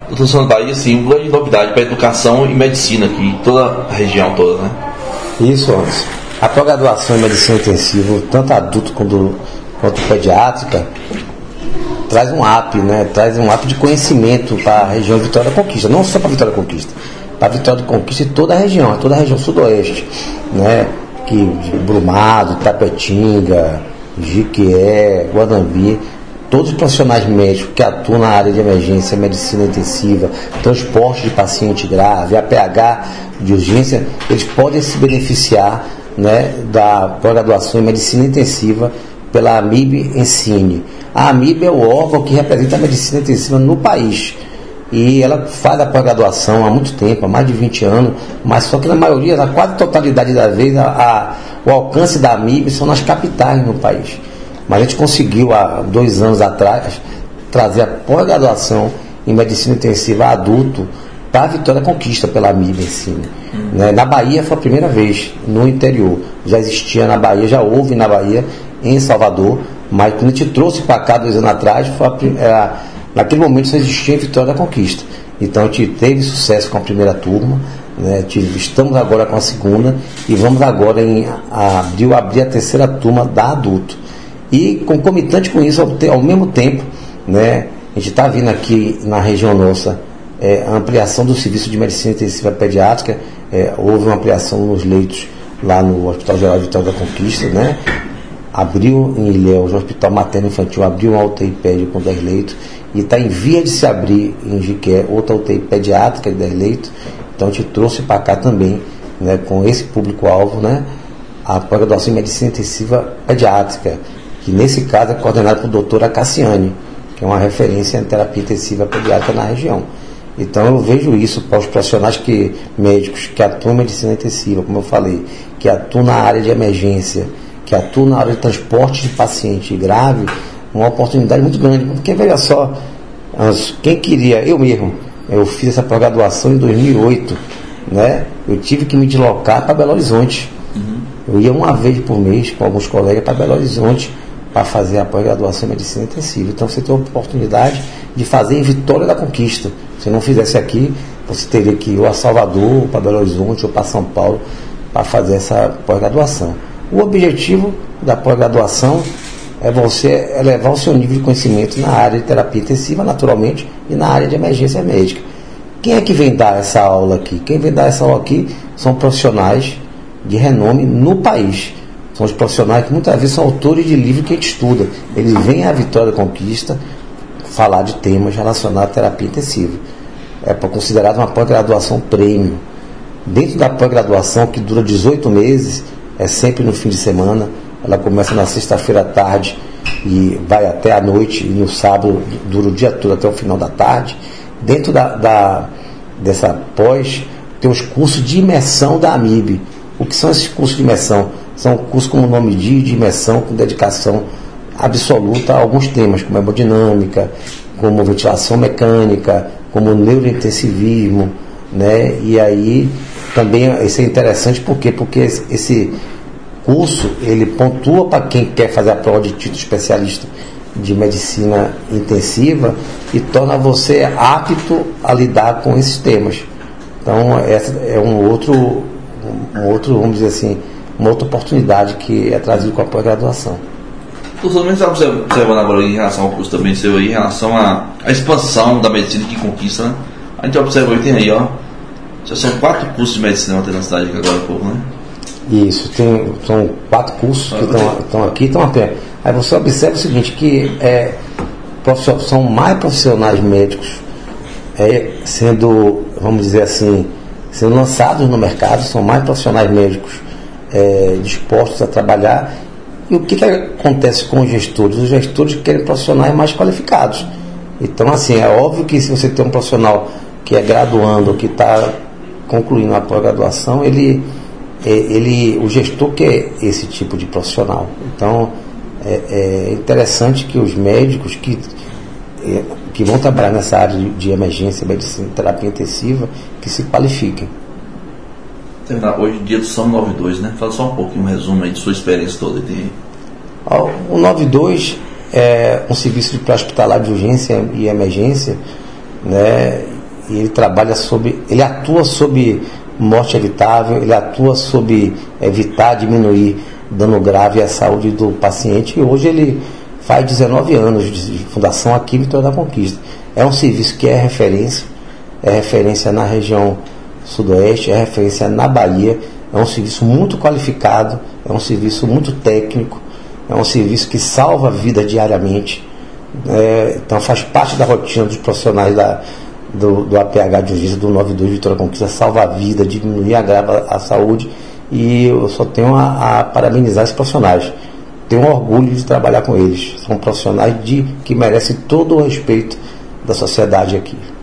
Doutor Sandro Bahia, sim, uma grande novidade para a educação e medicina aqui, toda a região toda, né? Isso, Anderson. A pós-graduação em medicina intensiva, tanto adulto quanto pediátrica, traz um app, né? Traz um app de conhecimento para a região de Vitória da Conquista, não só para Vitória da Conquista, para Vitória da Conquista e toda a região sudoeste, né? Que Brumado, Tapetinga, Jiquié, Guanambi, todos os profissionais médicos que atuam na área de emergência, medicina intensiva, transporte de paciente grave, APH de urgência, eles podem se beneficiar, né, da pós-graduação em medicina intensiva pela AMIB Ensine. A AMIB é o órgão que representa a medicina intensiva no país. E ela faz a pós-graduação há muito tempo, há mais de 20 anos, mas só que na maioria, na quase totalidade das vezes, o alcance da AMIB são nas capitais no país. Mas a gente conseguiu, há 2 anos atrás, trazer a pós-graduação em medicina intensiva adulto para a Vitória da Conquista pela AMIB Ensine. Né? Na Bahia foi a primeira vez, no interior. Já existia na Bahia, já houve na Bahia, em Salvador, mas quando a gente trouxe para cá 2 anos atrás, naquele momento só existia em Vitória da Conquista. Então a gente teve sucesso com a primeira turma, né? Estamos agora com a segunda e vamos agora em abrir a terceira turma da adulto. E concomitante com isso, ao mesmo tempo, né, a gente está vindo aqui na região nossa a ampliação do serviço de medicina intensiva pediátrica. Houve uma ampliação nos leitos lá no Hospital Geral de Vitória da Conquista, né? Abriu em Ilhéus, o Hospital Materno Infantil abriu uma UTI PED com 10 leitos e está em via de se abrir em Jiqué outra UTI pediátrica de 10 leitos. Então a gente trouxe para cá também, né, com esse público-alvo, né, a pós-graduação em medicina intensiva pediátrica, que nesse caso é coordenada por doutora Cassiane, que é uma referência em terapia intensiva pediátrica na região. Então eu vejo isso para os profissionais médicos que atuam em medicina intensiva, como eu falei, que atuam na área de emergência, que atuam na área de transporte de paciente grave, uma oportunidade muito grande. Porque veja só, quem queria, eu mesmo, eu fiz essa pós-graduação em 2008, né? Eu tive que me deslocar para Belo Horizonte. Eu ia uma vez por mês com alguns colegas para Belo Horizonte para fazer a pós-graduação em medicina intensiva. Então você tem a oportunidade de fazer em Vitória da Conquista. Se não fizesse aqui, você teria que ir ou a Salvador, ou para Belo Horizonte, ou para São Paulo, para fazer essa pós-graduação. O objetivo da pós-graduação é você elevar o seu nível de conhecimento na área de terapia intensiva, naturalmente, e na área de emergência médica. Quem é que vem dar essa aula aqui? Quem vem dar essa aula aqui são profissionais de renome no país. São os profissionais que muitas vezes são autores de livros que a gente estuda. Eles vêm à Vitória da Conquista falar de temas relacionados à terapia intensiva. É considerado uma pós-graduação premium. Dentro da pós-graduação, que dura 18 meses, é sempre no fim de semana. Ela começa na sexta-feira à tarde e vai até a noite, e no sábado dura o dia todo até o final da tarde. Dentro dessa pós, tem os cursos de imersão da AMIB. O que são esses cursos de imersão? São cursos, como o nome diz, de imersão com dedicação absoluta a alguns temas, como hemodinâmica, como ventilação mecânica, como neurointensivismo, né? E aí também isso é interessante porque esse curso ele pontua para quem quer fazer a prova de título especialista de medicina intensiva e torna você apto a lidar com esses temas. Então essa é um outro, vamos dizer assim, uma outra oportunidade que é trazida com a pós-graduação. Você também está observando agora em relação ao curso também seu, em relação à expansão da medicina que conquista, né? A gente observa aí, tem aí, ó, já são 4 cursos de medicina na cidade aqui agora há pouco, né? Isso, são 4 cursos que estão aqui, estão a pé. Aí você observa o seguinte, que são mais profissionais médicos sendo, vamos dizer assim, sendo lançados no mercado, são mais profissionais médicos dispostos a trabalhar. E o que acontece com os gestores? Os gestores querem profissionais mais qualificados. Então, assim, é óbvio que se você tem um profissional que é graduando, que está concluindo a pós-graduação, o gestor quer esse tipo de profissional. Então, é interessante que os médicos que vão trabalhar nessa área de emergência, medicina, terapia intensiva, que se qualifiquem. Hoje, dia do SAMU 92, né? Fala só um pouquinho, um resumo aí de sua experiência toda. O 92 é um serviço de pré-hospitalar de urgência e emergência, né? e ele atua sobre morte evitável, ele atua sobre evitar, diminuir dano grave à saúde do paciente, e hoje ele faz 19 anos de fundação aqui em Vitória da Conquista. É um serviço que é referência na região sudoeste, é referência na Bahia, é um serviço muito qualificado, é um serviço muito técnico, é um serviço que salva a vida diariamente, então faz parte da rotina dos profissionais do APH de urgência do 92 Vitória da Conquista, salva a vida, diminuir, agrava a saúde, e eu só tenho a parabenizar esses profissionais. Tenho orgulho de trabalhar com eles. São profissionais que merecem todo o respeito da sociedade aqui.